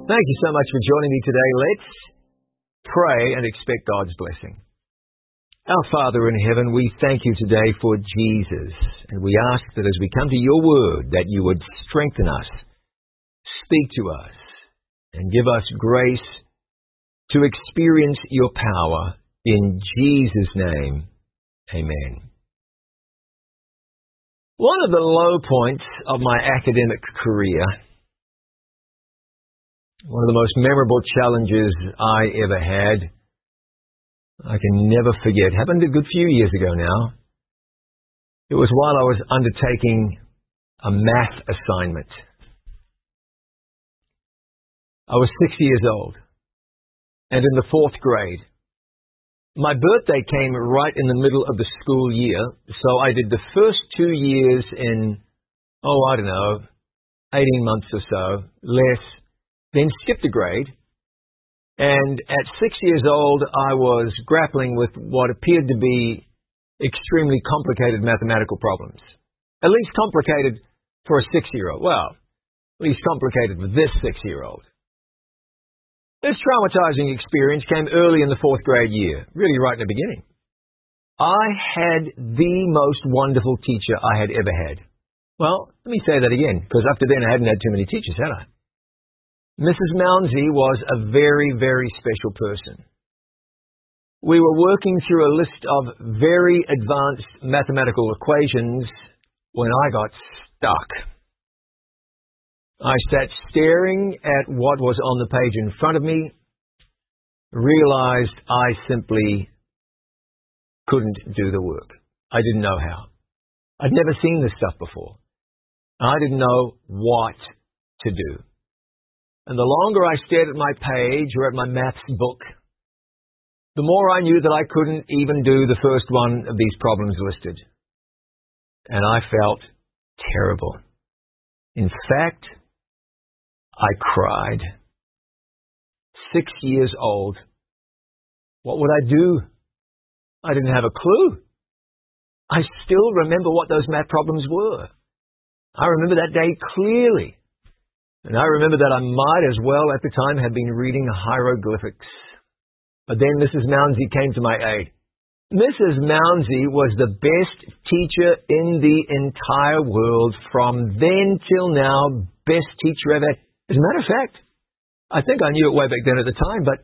Thank you so much for joining me today. Let's pray and expect God's blessing. Our Father in heaven, we thank you today for Jesus, and we ask that as we come to your word, that you would strengthen us, speak to us, and give us grace to experience your power. In Jesus' name, amen. One of the low points of my academic career, one of the most memorable challenges I ever had, I can never forget, happened a good few years ago now. It was while I was undertaking a math assignment. I was 6 years old and in the 4th grade. My birthday came right in the middle of the school year, so I did the first 2 years in, 18 months or so, less, then skipped a grade. And at 6 years old, I was grappling with what appeared to be extremely complicated mathematical problems. At least complicated for a 6-year-old. Well, at least complicated for this 6-year-old. This traumatizing experience came early in the 4th grade year, really right in the beginning. I had the most wonderful teacher I had ever had. Well, let me say that again, because up to then I hadn't had too many teachers, had I? Mrs. Mounsey was a very, very special person. We were working through a list of very advanced mathematical equations when I got stuck. I sat staring at what was on the page in front of me, realized I simply couldn't do the work. I didn't know how. I'd never seen this stuff before. I didn't know what to do. And the longer I stared at my page or at my maths book, the more I knew that I couldn't even do the first one of these problems listed. And I felt terrible. In fact, I cried. 6 years old. What would I do? I didn't have a clue. I still remember what those math problems were. I remember that day clearly. And I remember that I might as well at the time have been reading hieroglyphics. But then Mrs. Mounsey came to my aid. Mrs. Mounsey was the best teacher in the entire world from then till now, best teacher ever. As a matter of fact, I think I knew it way back then at the time, but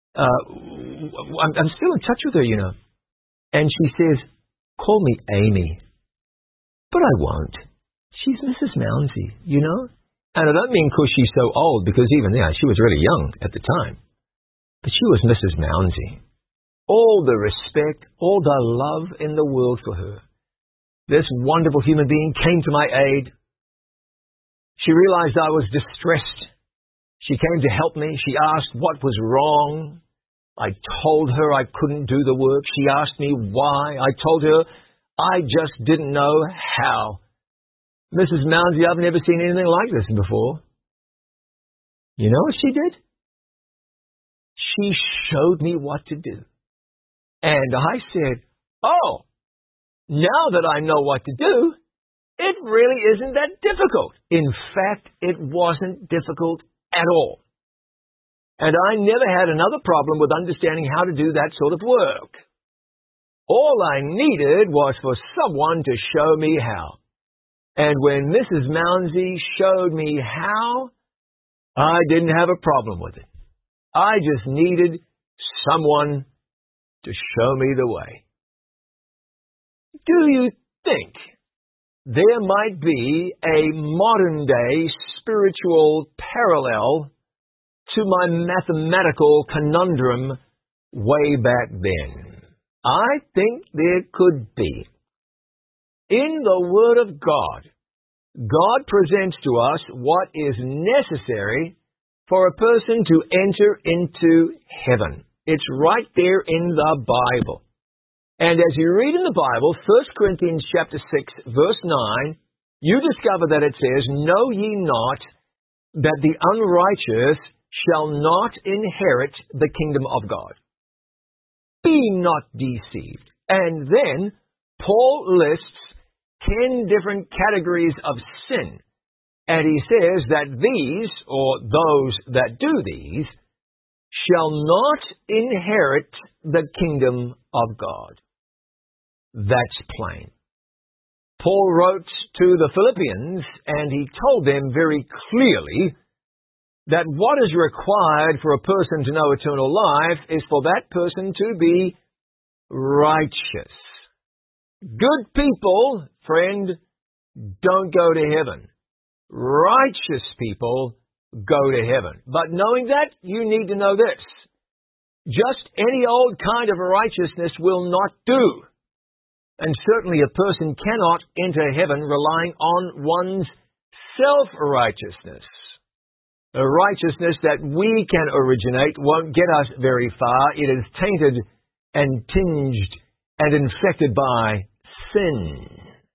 I'm still in touch with her, you know. And she says, "Call me Amy." But I won't. She's Mrs. Mounsey, you know. And I don't mean because she's so old, because even there, she was really young at the time. But she was Mrs. Mounsey. All the respect, all the love in the world for her. This wonderful human being came to my aid. She realized I was distressed. She came to help me. She asked what was wrong. I told her I couldn't do the work. She asked me why. I told her I just didn't know how. Mrs. Mounsey, I've never seen anything like this before. You know what she did? She showed me what to do. And I said, "Oh, now that I know what to do, it really isn't that difficult." In fact, it wasn't difficult at all. And I never had another problem with understanding how to do that sort of work. All I needed was for someone to show me how. And when Mrs. Mounsey showed me how, I didn't have a problem with it. I just needed someone to show me the way. Do you think there might be a modern-day spiritual parallel to my mathematical conundrum way back then? I think there could be. In the Word of God, God presents to us what is necessary for a person to enter into heaven. It's right there in the Bible. And as you read in the Bible, 1 Corinthians chapter 6, verse 9, you discover that it says, "Know ye not that the unrighteous shall not inherit the kingdom of God? Be not deceived." And then Paul lists 10 different categories of sin And he says that these, or those that do these, shall not inherit the kingdom of God. That's plain. Paul wrote to the Philippians, and he told them very clearly that what is required for a person to know eternal life is for that person to be righteous. Good people, friend, don't go to heaven. Righteous people go to heaven. But knowing that, you need to know this. Just any old kind of righteousness will not do. And certainly a person cannot enter heaven relying on one's self-righteousness. A righteousness that we can originate won't get us very far. It is tainted and tinged and infected by sin.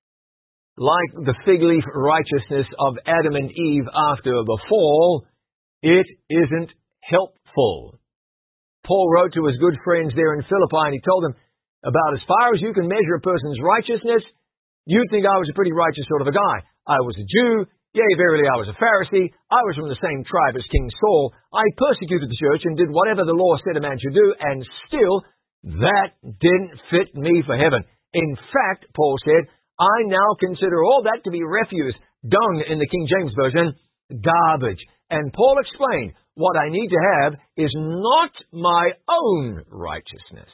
Like the fig leaf righteousness of Adam and Eve after the fall, it isn't helpful. Paul wrote to his good friends there in Philippi, and he told them, about as far as you can measure a person's righteousness, you'd think I was a pretty righteous sort of a guy. I was a Jew. Yea, verily, I was a Pharisee. I was from the same tribe as King Saul. I persecuted the church and did whatever the law said a man should do, and still, that didn't fit me for heaven. In fact, Paul said, I now consider all that to be refuse, dung in the King James Version, garbage. And Paul explained, what I need to have is not my own righteousness,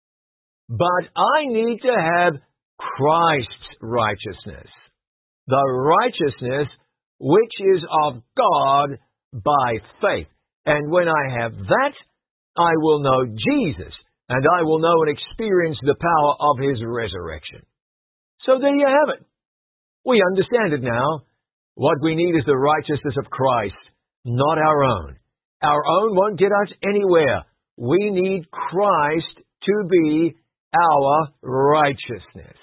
but I need to have Christ's righteousness, the righteousness which is of God by faith. And when I have that, I will know Jesus, and I will know and experience the power of His resurrection. So there you have it. We understand it now. What we need is the righteousness of Christ, not our own. Our own won't get us anywhere. We need Christ to be our righteousness.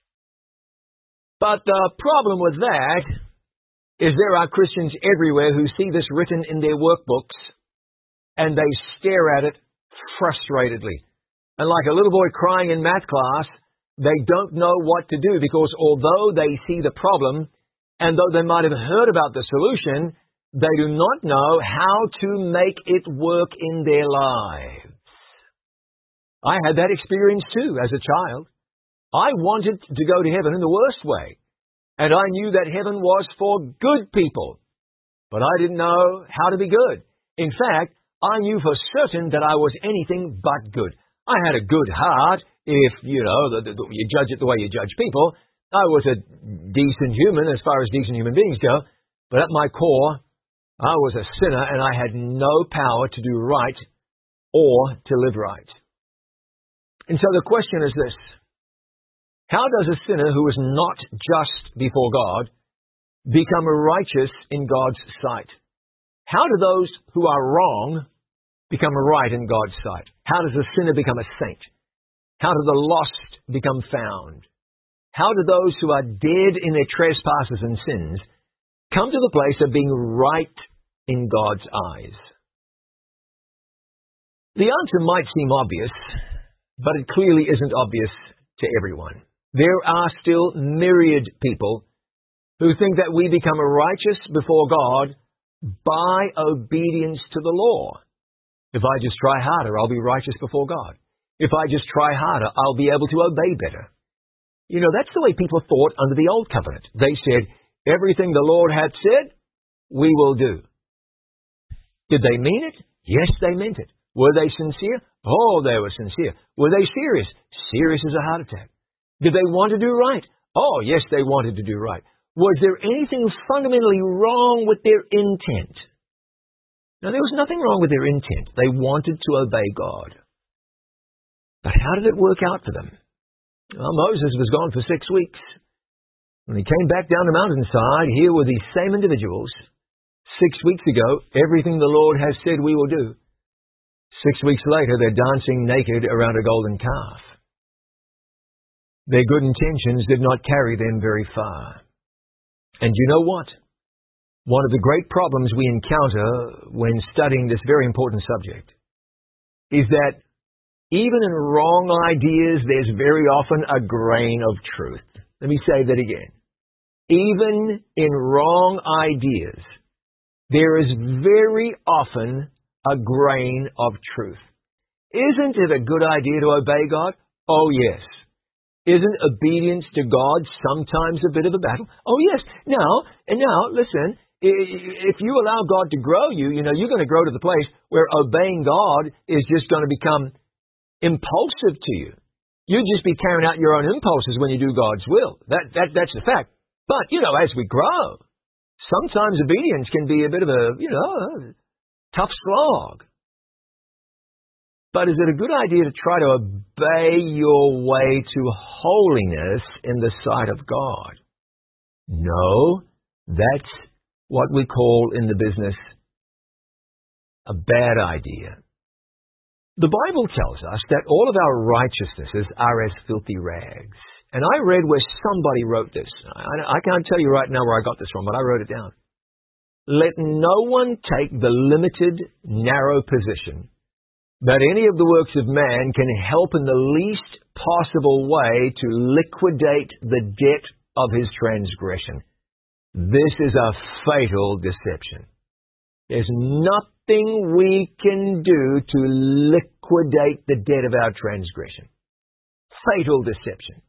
But the problem with that is there are Christians everywhere who see this written in their workbooks and they stare at it frustratedly. And like a little boy crying in math class, they don't know what to do because although they see the problem and though they might have heard about the solution, they do not know how to make it work in their lives. I had that experience too as a child. I wanted to go to heaven in the worst way, and I knew that heaven was for good people, but I didn't know how to be good. In fact, I knew for certain that I was anything but good. I had a good heart, if, you judge it the way you judge people. I was a decent human as far as decent human beings go, but at my core, I was a sinner and I had no power to do right or to live right. And so the question is this: how does a sinner who is not just before God become righteous in God's sight? How do those who are wrong become right in God's sight? How does a sinner become a saint? How do the lost become found? How do those who are dead in their trespasses and sins come to the place of being right in God's eyes? The answer might seem obvious, but it clearly isn't obvious to everyone. There are still myriad people who think that we become righteous before God by obedience to the law. If I just try harder, I'll be righteous before God. If I just try harder, I'll be able to obey better. You know, that's the way people thought under the Old Covenant. They said, everything the Lord hath said, we will do. Did they mean it? Yes, they meant it. Were they sincere? Oh, they were sincere. Were they serious? Serious as a heart attack. Did they want to do right? Oh, yes, they wanted to do right. Was there anything fundamentally wrong with their intent? Now, there was nothing wrong with their intent. They wanted to obey God. But how did it work out for them? Well, Moses was gone for 6 weeks. When he came back down the mountainside, here were these same individuals. 6 weeks ago, everything the Lord has said we will do. 6 weeks later, they're dancing naked around a golden calf. Their good intentions did not carry them very far. And you know what? One of the great problems we encounter when studying this very important subject is that even in wrong ideas, there's very often a grain of truth. Let me say that again. even in wrong ideas, there is very often a grain of truth. Isn't it a good idea to obey God? Oh, yes. Isn't obedience to God sometimes a bit of a battle? Oh, yes. Now, listen, if you allow God to grow you, you're going to grow to the place where obeying God is just going to become impulsive to you. You'll just be carrying out your own impulses when you do God's will. That's the fact. But, as we grow, sometimes obedience can be a bit of a tough slog. But is it a good idea to try to obey your way to holiness in the sight of God? No, that's what we call in the business a bad idea. The Bible tells us that all of our righteousnesses are as filthy rags. And I read where somebody wrote this. I can't tell you right now where I got this from, but I wrote it down. Let no one take the limited, narrow position that any of the works of man can help in the least possible way to liquidate the debt of his transgression. This is a fatal deception. There's nothing we can do to liquidate the debt of our transgression. Fatal deception.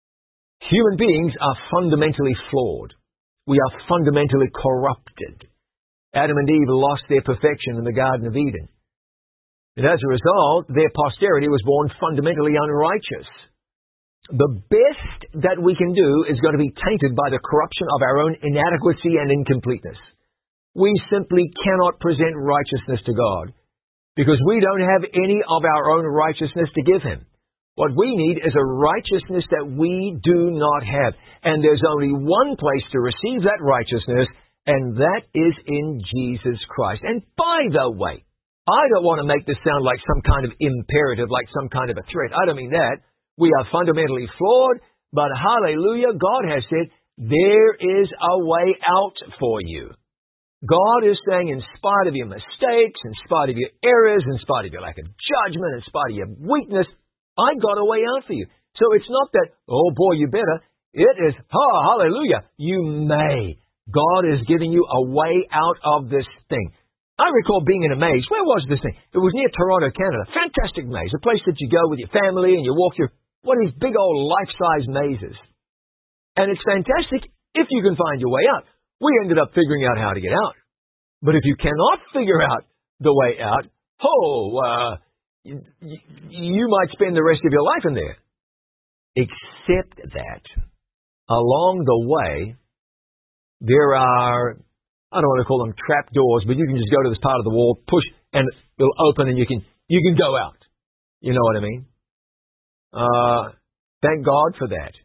Human beings are fundamentally flawed. We are fundamentally corrupted. Adam and Eve lost their perfection in the Garden of Eden. And as a result, their posterity was born fundamentally unrighteous. The best that we can do is going to be tainted by the corruption of our own inadequacy and incompleteness. We simply cannot present righteousness to God because we don't have any of our own righteousness to give Him. What we need is a righteousness that we do not have. And there's only one place to receive that righteousness, and that is in Jesus Christ. And by the way, I don't want to make this sound like some kind of imperative, like some kind of a threat. I don't mean that. We are fundamentally flawed, but hallelujah, God has said, there is a way out for you. God is saying, in spite of your mistakes, in spite of your errors, in spite of your lack of judgment, in spite of your weakness, I got a way out for you. So it's not that, oh boy, you better. It is, hallelujah, you may. God is giving you a way out of this thing. I recall being in a maze. Where was this thing? It was near Toronto, Canada. Fantastic maze. A place that you go with your family and you walk through one of these big old life-size mazes. And it's fantastic if you can find your way out. We ended up figuring out how to get out. But if you cannot figure out the way out, you might spend the rest of your life in there. Except that along the way, there are, I don't want to call them trap doors, but you can just go to this part of the wall, push, and it'll open, and you can go out. You know what I mean? Thank God for that.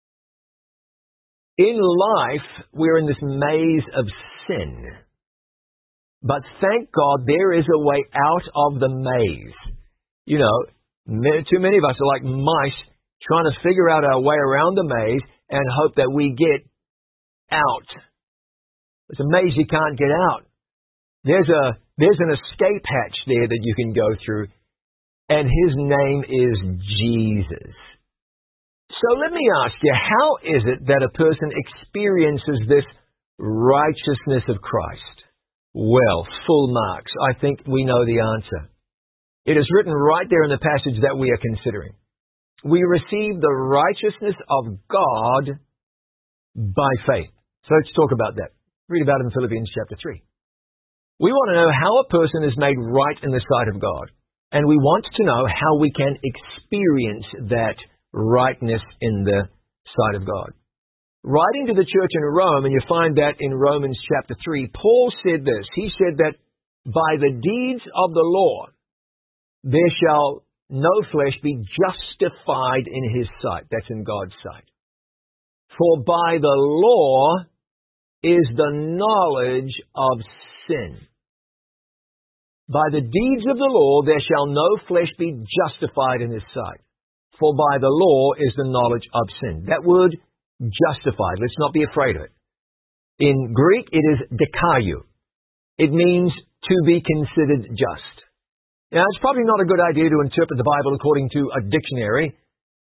In life, we're in this maze of sin. But thank God there is a way out of the maze. Too many of us are like mice trying to figure out our way around the maze and hope that we get out. It's a maze you can't get out. There's an escape hatch there that you can go through, and His name is Jesus. So let me ask you, how is it that a person experiences this righteousness of Christ? Well, full marks. I think we know the answer. It is written right there in the passage that we are considering. We receive the righteousness of God by faith. So let's talk about that. Read about it in Philippians chapter 3. We want to know how a person is made right in the sight of God. And we want to know how we can experience that rightness in the sight of God. Writing to the church in Rome, and you find that in Romans chapter 3, Paul said this. He said that by the deeds of the law, there shall no flesh be justified in His sight. That's in God's sight. For by the law is the knowledge of sin. By the deeds of the law there shall no flesh be justified in His sight. For by the law is the knowledge of sin. That word, justified, let's not be afraid of it. In Greek, it is dikaiou. It means to be considered just. Now, it's probably not a good idea to interpret the Bible according to a dictionary.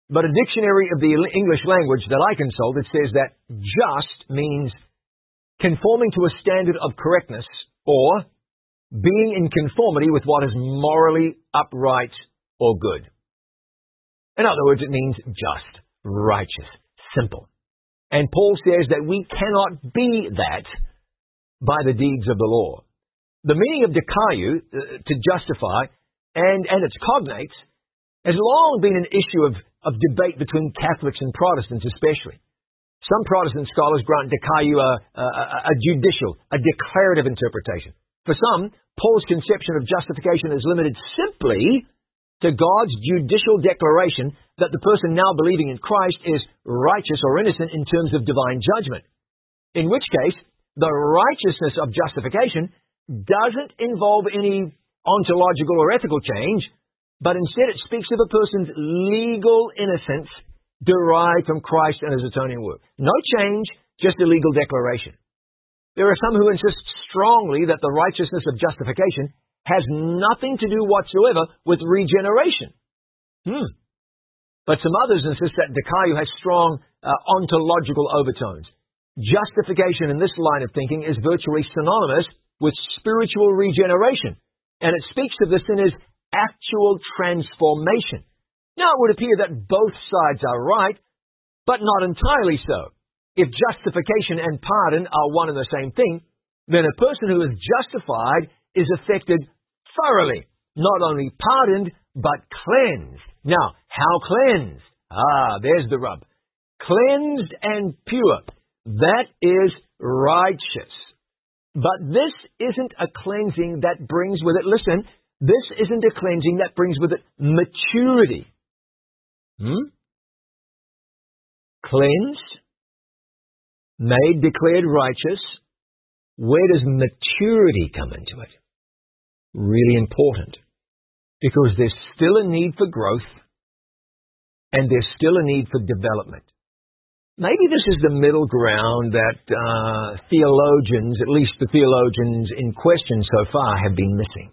But a dictionary of the English language that I consulted says that just means conforming to a standard of correctness or being in conformity with what is morally upright or good. In other words, it means just, righteous, simple. And Paul says that we cannot be that by the deeds of the law. The meaning of dikaiou, to justify, and its cognates, has long been an issue of debate between Catholics and Protestants especially. Some Protestant scholars grant dikaiou a judicial, a declarative interpretation. For some, Paul's conception of justification is limited simply to God's judicial declaration that the person now believing in Christ is righteous or innocent in terms of divine judgment. In which case, the righteousness of justification doesn't involve any ontological or ethical change, but instead it speaks of a person's legal innocence derived from Christ and his atoning work. No change, just a legal declaration. There are some who insist strongly that the righteousness of justification has nothing to do whatsoever with regeneration. But some others insist that dikaiou has strong ontological overtones. Justification in this line of thinking is virtually synonymous with spiritual regeneration, and it speaks of the sinner's actual transformation. Now, it would appear that both sides are right, but not entirely so. If justification and pardon are one and the same thing, then a person who is justified is affected thoroughly, not only pardoned, but cleansed. Now, how cleansed? There's the rub. Cleansed and pure. That is righteous. But this isn't a cleansing that brings with it, listen, this isn't a cleansing that brings with it maturity. Cleansed, made, declared righteous. Where does maturity come into it? Really important. Because there's still a need for growth and there's still a need for development. Maybe this is the middle ground that theologians, at least the theologians in question so far, have been missing.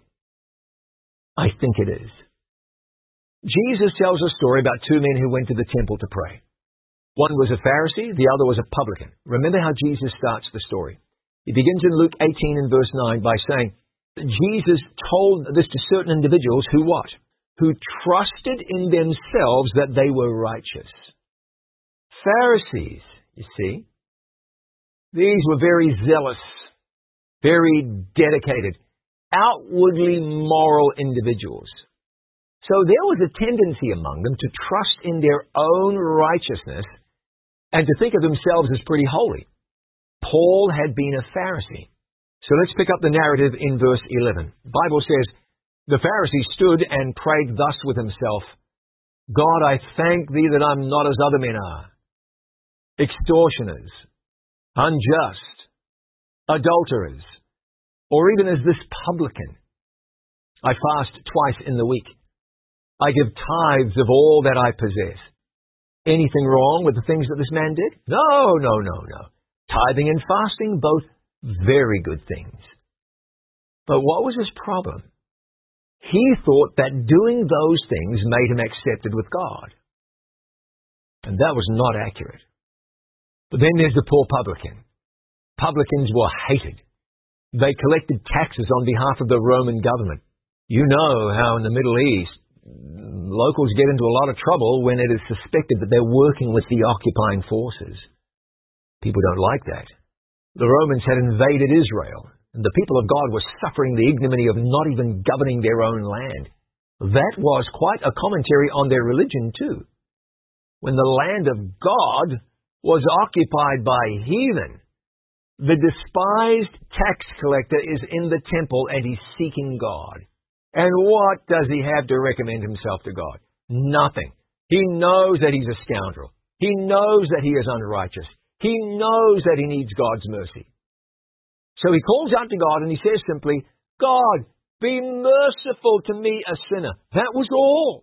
I think it is. Jesus tells a story about two men who went to the temple to pray. One was a Pharisee, the other was a publican. Remember how Jesus starts the story. He begins in Luke 18 and verse 9 by saying, Jesus told this to certain individuals who what? Who trusted in themselves that they were righteous. Pharisees, you see, these were very zealous, very dedicated, outwardly moral individuals. So there was a tendency among them to trust in their own righteousness and to think of themselves as pretty holy. Paul had been a Pharisee. So let's pick up the narrative in verse 11. The Bible says, the Pharisee stood and prayed thus with himself, God, I thank thee that I'm not as other men are, extortioners, unjust, adulterers, or even as this publican. I fast twice in the week. I give tithes of all that I possess. Anything wrong with the things that this man did? No. Tithing and fasting, both very good things. But what was his problem? He thought that doing those things made him accepted with God. And that was not accurate. But then there's the poor publican. Publicans were hated. They collected taxes on behalf of the Roman government. You know how in the Middle East, locals get into a lot of trouble when it is suspected that they're working with the occupying forces. People don't like that. The Romans had invaded Israel, and the people of God were suffering the ignominy of not even governing their own land. That was quite a commentary on their religion too. When the land of God was occupied by heathen, the despised tax collector is in the temple and he's seeking God. And what does he have to recommend himself to God? Nothing. He knows that he's a scoundrel. He knows that he is unrighteous. He knows that he needs God's mercy. So he calls out to God and he says simply, God, be merciful to me, a sinner. That was all.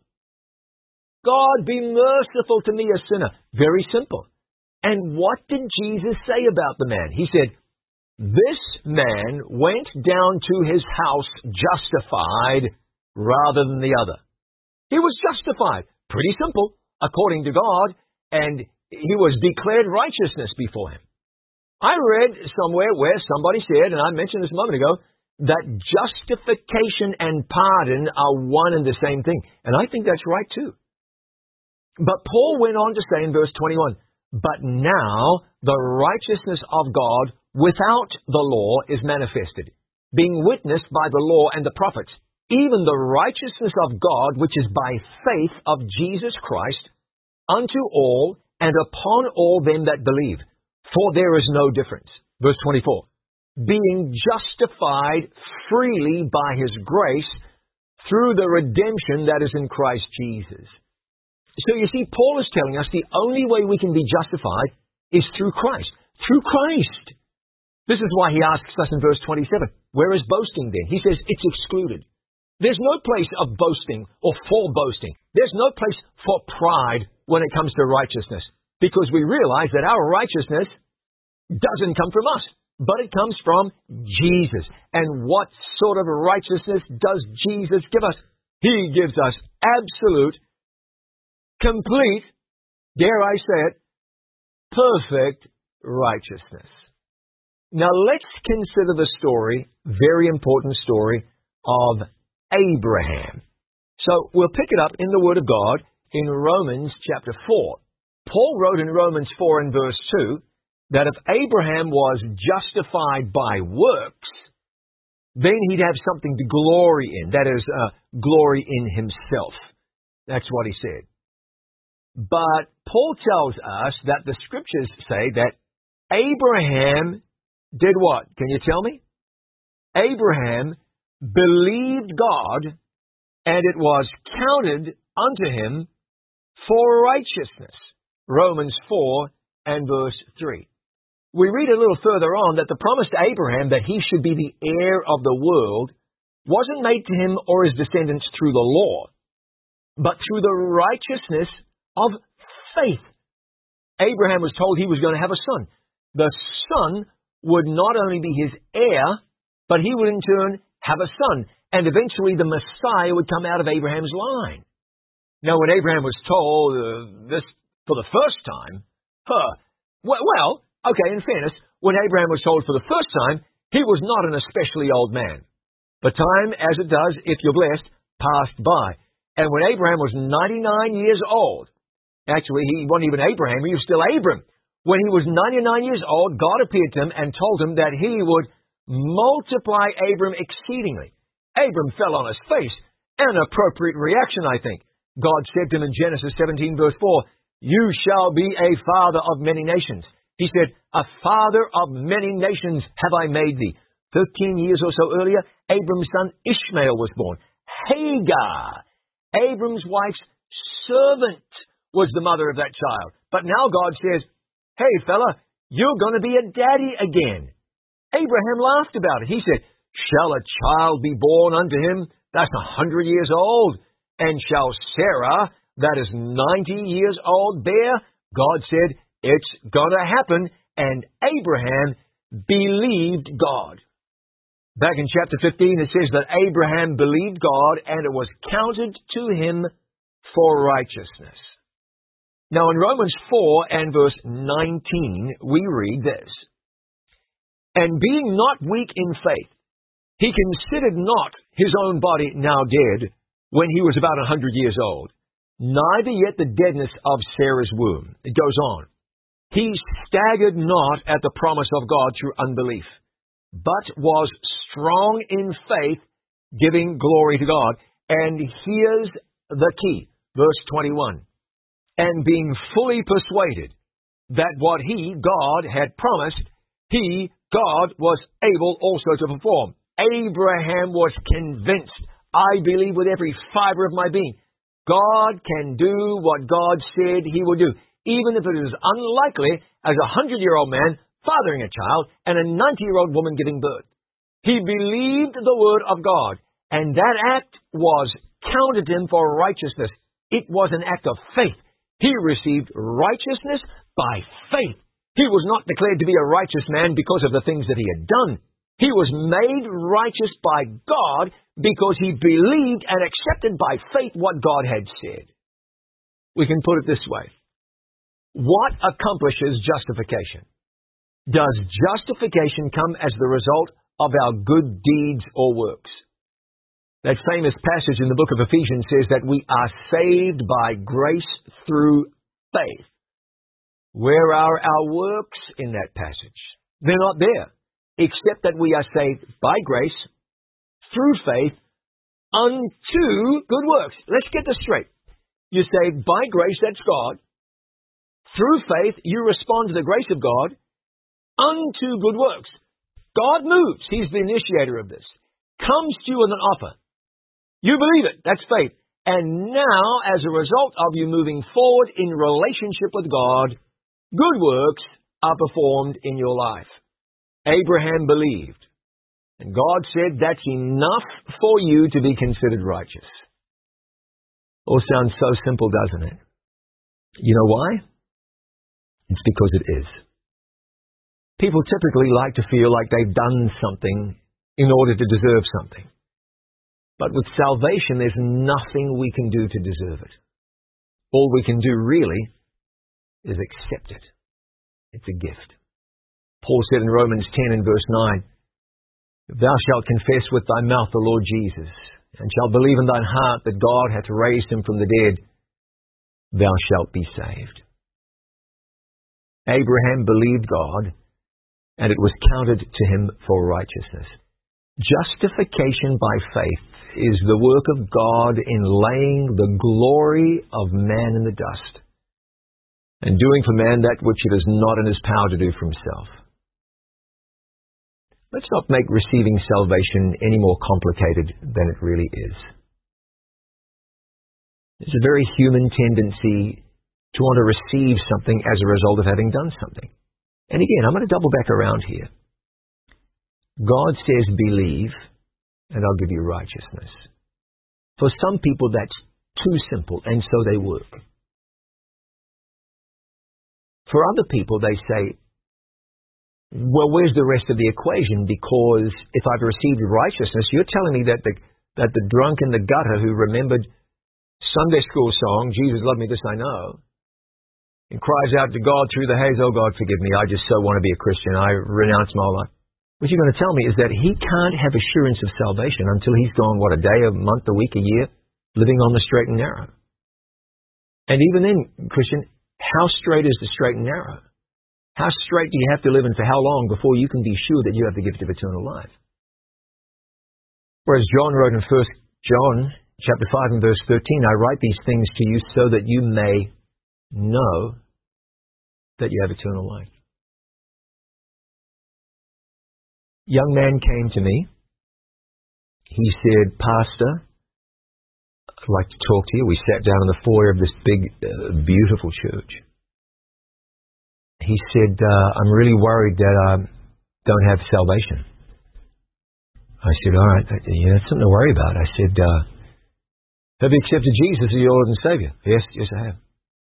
God, be merciful to me, a sinner. Very simple. And what did Jesus say about the man? He said, this man went down to his house justified rather than the other. He was justified. Pretty simple. according to God, and he was declared righteousness before him. I read somewhere where somebody said, and I mentioned this a moment ago, that justification and pardon are one and the same thing. And I think that's right too. But Paul went on to say in verse 21, but now the righteousness of God without the law is manifested, being witnessed by the law and the prophets, even the righteousness of God, which is by faith of Jesus Christ, unto all and upon all them that believe. For there is no difference. Verse 24, being justified freely by his grace through the redemption that is in Christ Jesus. So you see, Paul is telling us the only way we can be justified is through Christ. Through Christ. This is why he asks us in verse 27, where is boasting then? He says it's excluded. There's no place of boasting or for boasting. There's no place for pride when it comes to righteousness, because we realize that our righteousness doesn't come from us, but it comes from Jesus. And what sort of righteousness does Jesus give us? He gives us absolute, complete, dare I say it, perfect righteousness. Now let's consider the story, very important story, of Abraham. So we'll pick it up in the Word of God in Romans chapter 4. Paul wrote in Romans 4 and verse 2 that if Abraham was justified by works, then he'd have something to glory in. That is, glory in himself. That's what he said. But Paul tells us that the Scriptures say that Abraham did what? Can you tell me? Abraham believed God, and it was counted unto him for righteousness. Romans 4 and verse 3. We read a little further on that the promise to Abraham that he should be the heir of the world wasn't made to him or his descendants through the law, but through the righteousness of faith. Abraham was told he was going to have a son. The son would not only be his heir, but he would in turn have a son, and eventually the Messiah would come out of Abraham's line. Now, when Abraham was told this for the first time, in fairness, when Abraham was told for the first time, he was not an especially old man. But time, as it does, if you're blessed, passed by. And when Abraham was 99 years old, actually, he wasn't even Abraham, he was still Abram. When he was 99 years old, God appeared to him and told him that he would multiply Abram exceedingly. Abram fell on his face. An appropriate reaction, I think. God said to him in Genesis 17, verse 4, you shall be a father of many nations. He said, a father of many nations have I made thee. 13 years or so earlier, Abram's son Ishmael was born. Hagar, Abram's wife's servant, was the mother of that child. But now God says, hey fella, you're going to be a daddy again. Abraham laughed about it. He said, shall a child be born unto him that's 100 years old? And shall Sarah, that is 90 years old, bear? God said, it's going to happen. And Abraham believed God. Back in chapter 15, it says that Abraham believed God, and it was counted to him for righteousness. Now, in Romans 4 and verse 19, we read this. And being not weak in faith, he considered not his own body now dead, when he was about 100 years old, neither yet the deadness of Sarah's womb. It goes on. He staggered not at the promise of God through unbelief, but was strong in faith, giving glory to God. And here's the key, verse 21. And being fully persuaded that what he, God, had promised, he, God, was able also to perform. Abraham was convinced, I believe with every fiber of my being, God can do what God said he would do, even if it is unlikely as a 100-year-old man fathering a child and a 90-year-old woman giving birth. He believed the word of God, and that act was counted him for righteousness. It was an act of faith. He received righteousness by faith. He was not declared to be a righteous man because of the things that he had done. He was made righteous by God because he believed and accepted by faith what God had said. We can put it this way. What accomplishes justification? Does justification come as the result of our good deeds or works? That famous passage in the book of Ephesians says that we are saved by grace through faith. Where are our works in that passage? They're not there, except that we are saved by grace through faith unto good works. Let's get this straight. You're saved by grace, that's God. Through faith, you respond to the grace of God unto good works. God moves. He's the initiator of this. Comes to you with an offer. You believe it. That's faith. And now, as a result of you moving forward in relationship with God, good works are performed in your life. Abraham believed. And God said that's enough for you to be considered righteous. All sounds so simple, doesn't it? You know why? It's because it is. People typically like to feel like they've done something in order to deserve something. But with salvation, there's nothing we can do to deserve it. All we can do really is accept it. It's a gift. Paul said in Romans 10 and verse 9, "Thou shalt confess with thy mouth the Lord Jesus, and shalt believe in thine heart that God hath raised him from the dead, thou shalt be saved." Abraham believed God, and it was counted to him for righteousness. Justification by faith is the work of God in laying the glory of man in the dust, and doing for man that which it is not in his power to do for himself. Let's not make receiving salvation any more complicated than it really is. It's a very human tendency to want to receive something as a result of having done something. And again, I'm going to double back around here. God says, believe, and I'll give you righteousness. For some people, that's too simple, and so they work. For other people, they say, well, where's the rest of the equation? Because if I've received righteousness, you're telling me that the drunk in the gutter who remembered Sunday school song, Jesus loved me, this I know, and cries out to God through the haze, oh God, forgive me, I just so want to be a Christian, I renounce my life. What you're going to tell me is that he can't have assurance of salvation until he's gone, what, a day, a month, a week, a year, living on the straight and narrow. And even then, Christian, how straight is the straight and narrow? How straight do you have to live and for how long before you can be sure that you have the gift of eternal life? Whereas John wrote in 1 John chapter 5 and verse 13, I write these things to you so that you may know that you have eternal life. Young man came to me. He said, Pastor, I'd like to talk to you. We sat down in the foyer of this big, beautiful church. He said, I'm really worried that I don't have salvation. I said, all right, that's something to worry about. I said, have you accepted Jesus as your Lord and Savior? Yes, I have.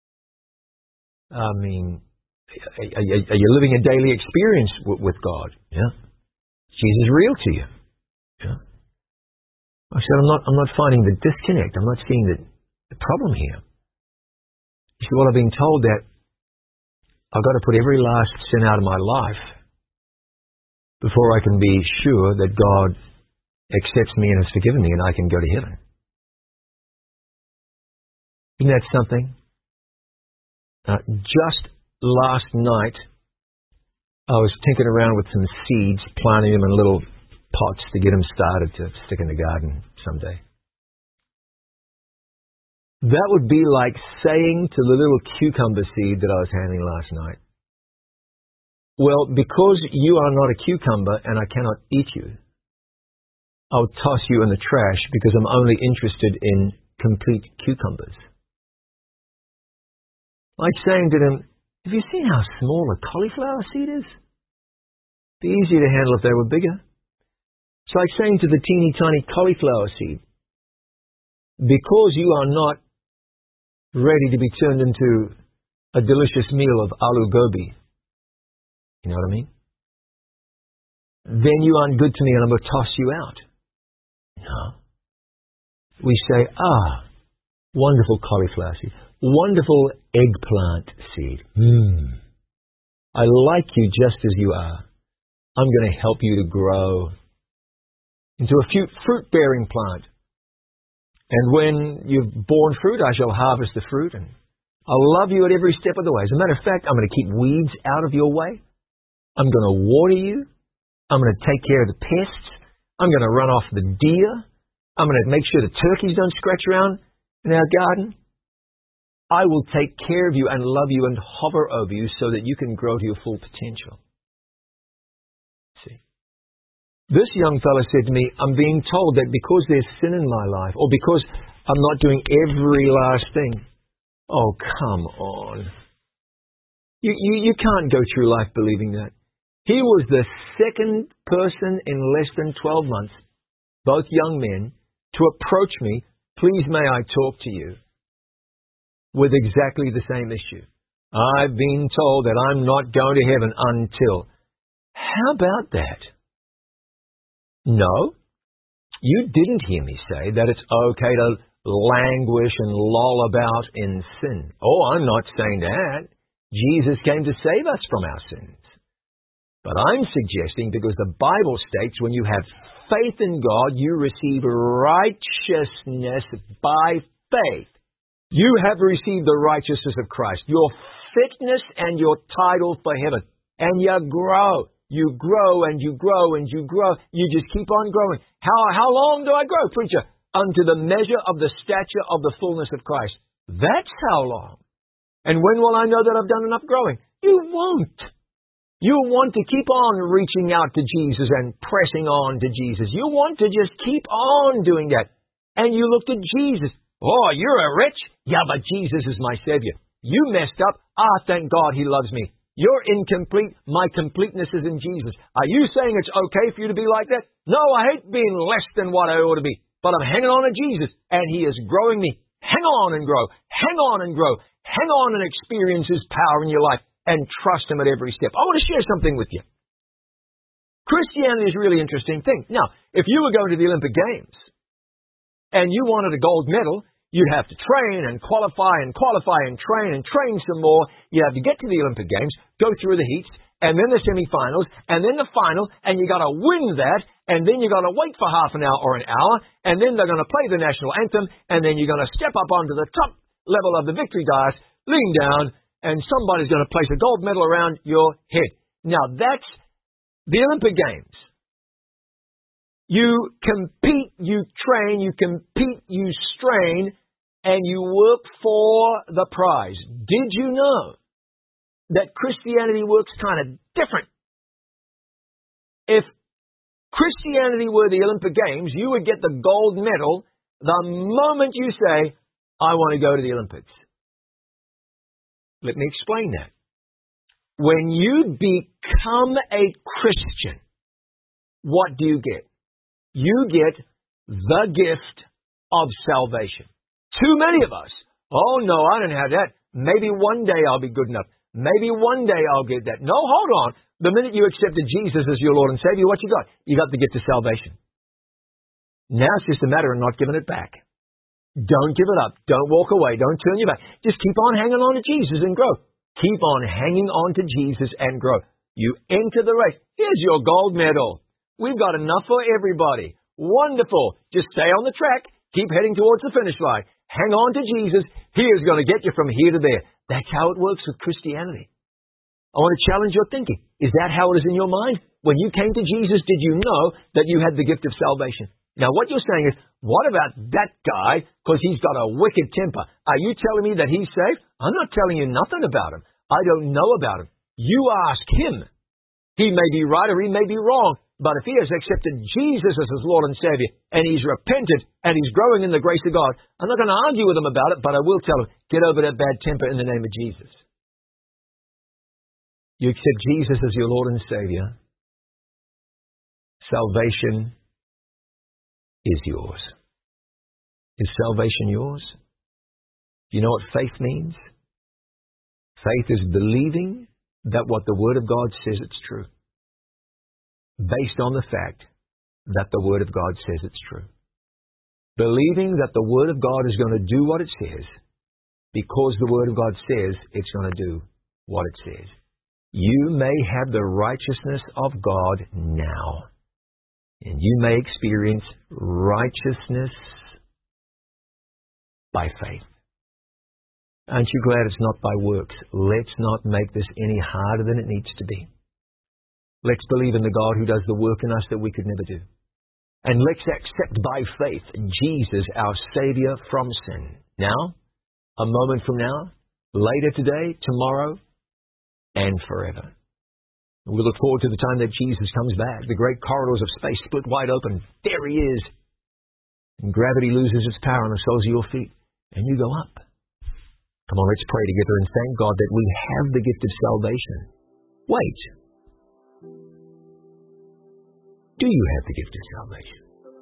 I mean, are you living a daily experience with God? Yeah. Jesus real to you? Yeah. I said, I'm not finding the disconnect. I'm not seeing the problem here. He said, well, I've been told that I've got to put every last sin out of my life before I can be sure that God accepts me and has forgiven me and I can go to heaven. Isn't that something? Just last night, I was tinkering around with some seeds, planting them in little pots to get them started to stick in the garden someday. That would be like saying to the little cucumber seed that I was handling last night, well, because you are not a cucumber and I cannot eat you, I'll toss you in the trash because I'm only interested in complete cucumbers. Like saying to them, have you seen how small a cauliflower seed is? It'd be easier to handle if they were bigger. It's like saying to the teeny tiny cauliflower seed, because you are not ready to be turned into a delicious meal of aloo gobi, you know what I mean? Then you aren't good to me and I'm going to toss you out. No. We say, wonderful cauliflower seed. wonderful eggplant seed. I like you just as you are. I'm going to help you to grow into a fruit-bearing plant. And when you've borne fruit, I shall harvest the fruit, and I'll love you at every step of the way. As a matter of fact, I'm going to keep weeds out of your way. I'm going to water you. I'm going to take care of the pests. I'm going to run off the deer. I'm going to make sure the turkeys don't scratch around in our garden. I will take care of you and love you and hover over you so that you can grow to your full potential. See, this young fellow said to me, I'm being told that because there's sin in my life, or because I'm not doing every last thing. Oh, come on. You can't go through life believing that. He was the second person in less than 12 months, both young men, to approach me, please may I talk to you, with exactly the same issue. I've been told that I'm not going to heaven until. How about that? No, you didn't hear me say that it's okay to languish and loll about in sin. Oh, I'm not saying that. Jesus came to save us from our sins. But I'm suggesting, because the Bible states when you have faith in God, you receive righteousness by faith. You have received the righteousness of Christ, your fitness and your title for heaven. And you grow. You grow and you grow and you grow. You just keep on growing. How long do I grow, preacher? Unto the measure of the stature of the fullness of Christ. That's how long. And when will I know that I've done enough growing? You won't. You want to keep on reaching out to Jesus and pressing on to Jesus. You want to just keep on doing that. And you look to Jesus. Oh, you're a rich? Yeah, but Jesus is my Savior. You messed up. Thank God He loves me. You're incomplete. My completeness is in Jesus. Are you saying it's okay for you to be like that? No, I hate being less than what I ought to be. But I'm hanging on to Jesus, and He is growing me. Hang on and grow. Hang on and grow. Hang on and experience His power in your life. And trust Him at every step. I want to share something with you. Christianity is a really interesting thing. Now, if you were going to the Olympic Games and you wanted a gold medal, you'd have to train and qualify and train some more. You'd have to get to the Olympic Games, go through the heats, and then the semifinals, and then the final, and you got to win that, and then you got to wait for half an hour or an hour, and then they're going to play the national anthem, and then you're going to step up onto the top level of the victory dais, lean down, and somebody's going to place a gold medal around your head. Now, that's the Olympic Games. You compete, you train, you compete, you strain, and you work for the prize. Did you know that Christianity works kind of different? If Christianity were the Olympic Games, you would get the gold medal the moment you say, I want to go to the Olympics. Let me explain that. When you become a Christian, what do you get? You get the gift of salvation. Too many of us, oh no, I don't have that. Maybe one day I'll be good enough. Maybe one day I'll get that. No, hold on. The minute you accepted Jesus as your Lord and Savior, what you got? You got the gift of salvation. Now it's just a matter of not giving it back. Don't give it up. Don't walk away. Don't turn your back. Just keep on hanging on to Jesus and grow. Keep on hanging on to Jesus and grow. You enter the race. Here's your gold medal. We've got enough for everybody. Wonderful. Just stay on the track. Keep heading towards the finish line. Hang on to Jesus. He is going to get you from here to there. That's how it works with Christianity. I want to challenge your thinking. Is that how it is in your mind? When you came to Jesus, did you know that you had the gift of salvation? Now, what you're saying is, what about that guy, because he's got a wicked temper? Are you telling me that he's saved? I'm not telling you nothing about him. I don't know about him. You ask him. He may be right or he may be wrong, but if he has accepted Jesus as his Lord and Savior, and he's repented, and he's growing in the grace of God, I'm not going to argue with him about it, but I will tell him, get over that bad temper in the name of Jesus. You accept Jesus as your Lord and Savior. Salvation is yours. Is salvation yours? Do you know what faith means? Faith is believing that what the Word of God says it's true, based on the fact that the Word of God says it's true. Believing that the Word of God is going to do what it says, because the Word of God says it's going to do what it says. You may have the righteousness of God now, and you may experience righteousness by faith. Aren't you glad it's not by works? Let's not make this any harder than it needs to be. Let's believe in the God who does the work in us that we could never do. And let's accept by faith Jesus, our Savior from sin. Now, a moment from now, later today, tomorrow, and forever. We look forward to the time that Jesus comes back. The great corridors of space split wide open. There He is. And gravity loses its power on the soles of your feet. And you go up. Come on, let's pray together and thank God that we have the gift of salvation. Wait. Do you have the gift of salvation?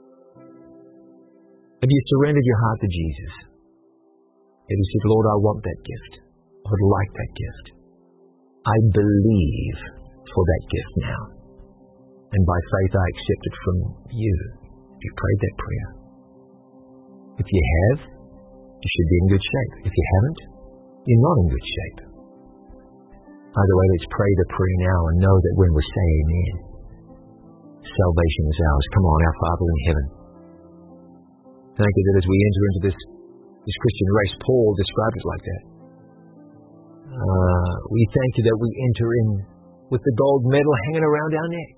Have you surrendered your heart to Jesus? Have you said, Lord, I want that gift. I would like that gift. I believe for that gift now. And by faith I accept it from you. If you prayed that prayer. If you have, you should be in good shape. If you haven't, you're not in good shape. Either way, let's pray the prayer now and know that when we say amen, salvation is ours. Come on, our Father in heaven. Thank you that as we enter into this Christian race, Paul described it like that. We thank you that we enter in with the gold medal hanging around our neck.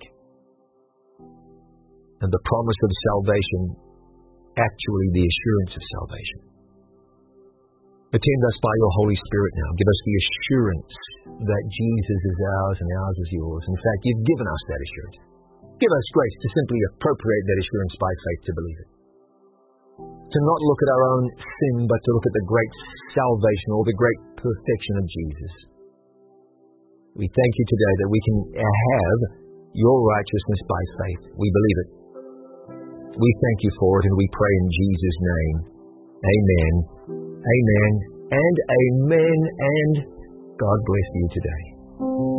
And the promise of salvation, actually the assurance of salvation. Attend us by your Holy Spirit now. Give us the assurance that Jesus is ours and ours is yours. In fact, you've given us that assurance. Give us grace to simply appropriate that assurance by faith to believe it. To not look at our own sin, but to look at the great salvation or the great perfection of Jesus. We thank you today that we can have your righteousness by faith. We believe it. We thank you for it, and we pray in Jesus' name. Amen. Amen. And amen. And God bless you today.